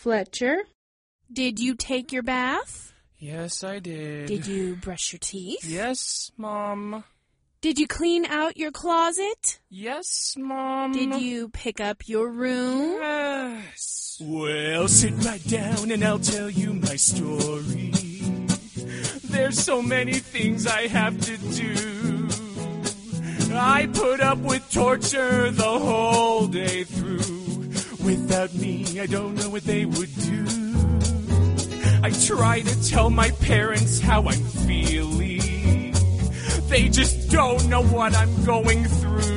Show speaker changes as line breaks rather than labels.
Fletcher. Did you take your bath?
Yes, I did.
Did you brush your teeth?
Yes, Mom.
Did you clean out your closet?
Yes, Mom.
Did you pick up your room?
Yes. Well, sit right down and I'll tell you my story. There's so many things I have to do. I put up with torture the whole day through. Without me, I don't know what they would do. I try to tell my parents how I'm feeling. They just don't know what I'm going through.